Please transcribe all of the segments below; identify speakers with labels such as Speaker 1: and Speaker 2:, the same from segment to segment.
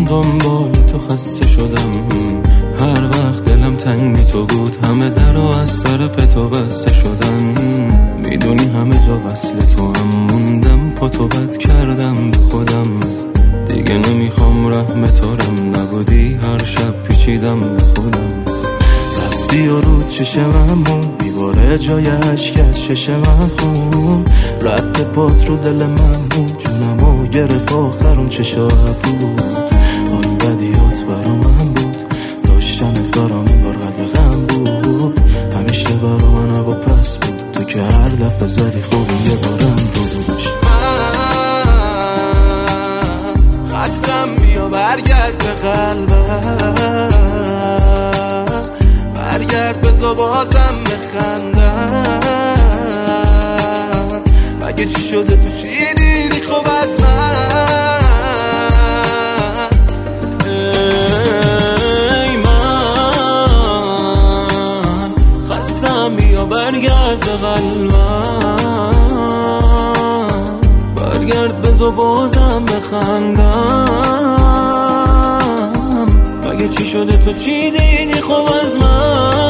Speaker 1: دنبال تو خسته شدم، هر وقت دلم تنگ تو بود همه در و از طرف تو بسته شدن. میدونی همه جا وصل تو هم موندم، پا تو بد کردم به خودم، دیگه نمیخوام رحم تارم نبودی، هر شب پیچیدم به خودم. رفتی و رو چشم من میباره جای عشق از چشم من خون، رد پات رو دل من بود، جونمو گرفت آخر اون چه شب بود. حال بدیات برا من بود، داشتنت برا من بار غم بود، همیشه برا من هوا پس بود، تو که هر دفعه زدی خوبی یه بارم روش. من خستم بیا برگرد به قلبم، برگرد بزا بازم بخندم، مگه چی شده تو چی دیدی خوب از من؟ ای من خستم بیا برگرد به قلبم، برگرد بزا بازم بخندم، مگه چی شده تو چی دیدی خوب از من؟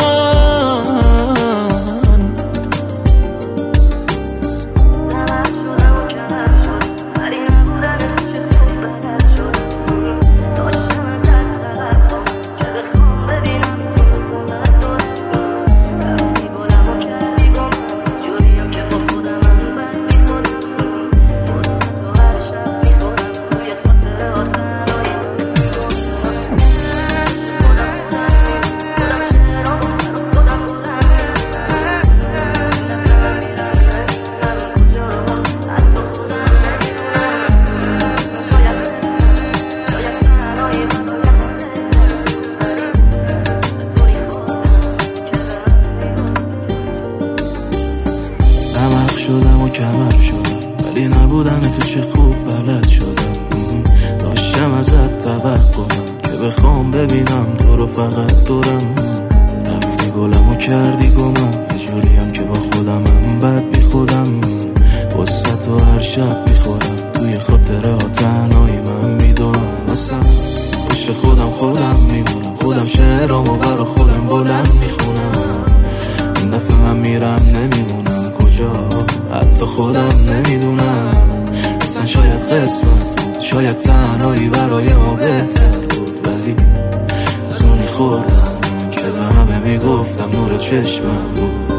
Speaker 1: شدم و کمر شدم، ولی نبودن تو چه خوب بلد شدم. داشتم ازت توقعم که بخوام ببینم تو رو فقط دورم. رفتی گلم و کردی گمم، یه جوریم که با خودمم بد بی خودم. وسط و هر شب میخورم، توی خاطره ها تنهایی من میدونم. اصلا پشت خودم میمونم، خودم شعرامو برا خودم بلند میخونم. این دفعه من میرم نمیمونم کجا، حتی خودم نمیدونم. اصلا شاید قسمت بود، شاید تنهایی برای ما بهتر بود، ولی زونی خوردم که به همه میگفتم نور چشمم بود.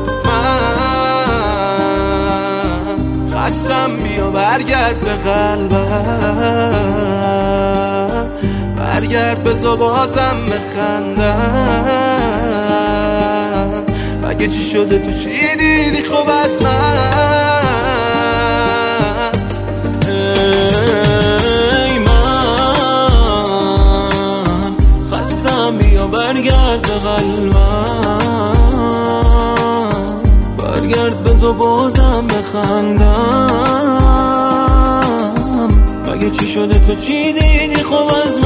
Speaker 1: من خستم بیا برگرد به قلبم، برگرد بزا بازم بخندم، مگه چی شده تو چی دیدی خوب از من؟ ای من خستم بیا برگرد به قلبم، برگرد بزا بازم بخندم، مگه چی شده تو چی دیدی خوب از